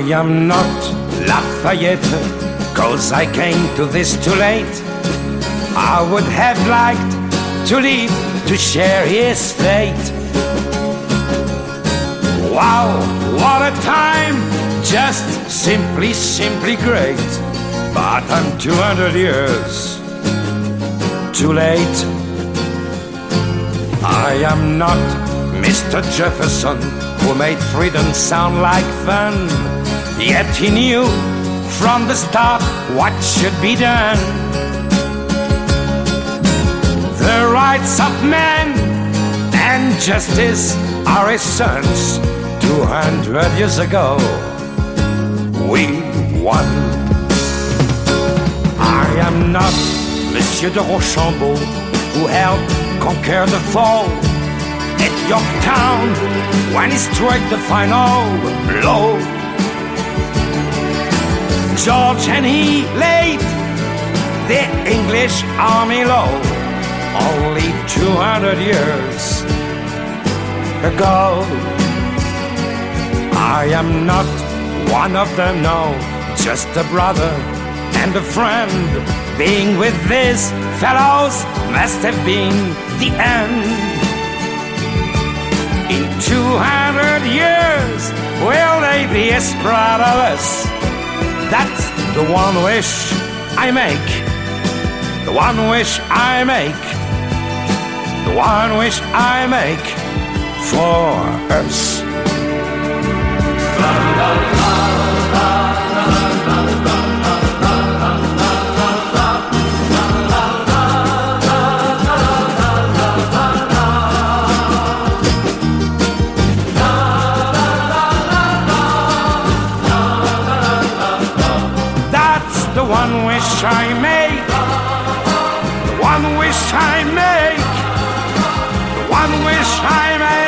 am not Lafayette, 'cause I came to this too late. I would have liked to live to share his fate. Wow, what a time, just simply great. But I'm 200 years too late. I am not Mr. Jefferson, who made freedom sound like fun. Yet he knew from the start what should be done. The rights of man and justice are his sons. 200 years ago, we won. I am not Monsieur de Rochambeau, who helped conquer the fall at Yorktown when he struck the final blow. George and he laid the English army low only 200 years ago. I am not one of them, no, just a brother and a friend. Being with these fellows must have been the end. In 200 years, will they be as proud of us? That's the one wish I make. The one wish I make. The one wish I make for us. That's the one wish I make. The one wish I make. The one wish I make.